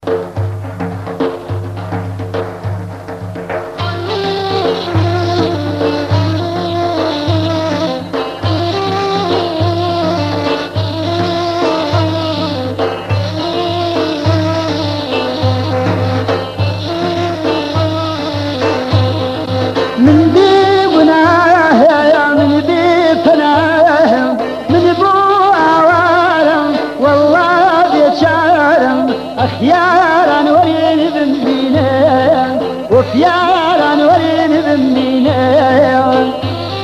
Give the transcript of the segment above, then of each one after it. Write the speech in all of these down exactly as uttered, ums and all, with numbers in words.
من بي وناه من بي فناه من بو عوالم والله بيشارم أخيارا ورين بمينا وفيارا ورين بمينا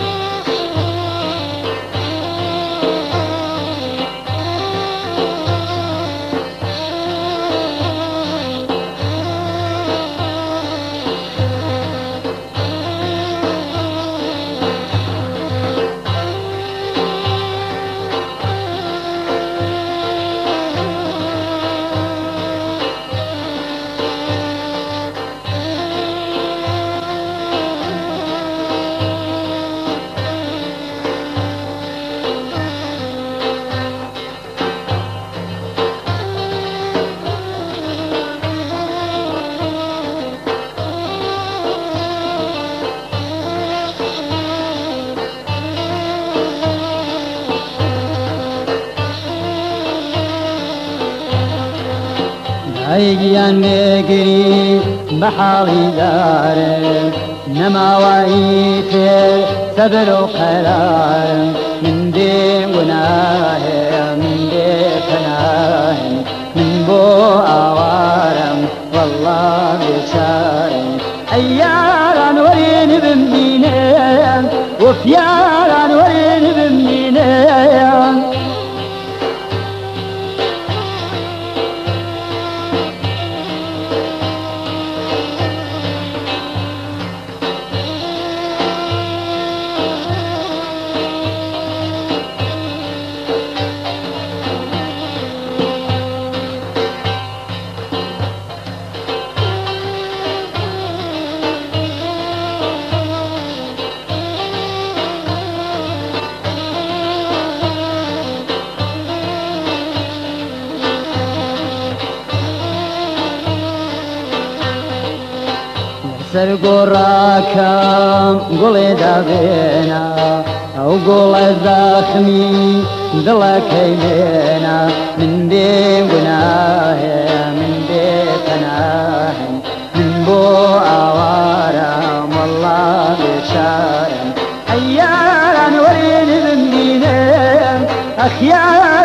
أيان نقري بحالي دارم نما وعيتي سبر وقرار من دي وناه من دي فناه من بو أوارم والله بشارم أيارا ورين بمينين وفيارا ورين بمينين سرقراكم قولي دابينا أو قولي زخمي دلك يمينا من بي وناه من بي فناه من بو أوارم والله بشارم أيارا ورين بمينين أخيارا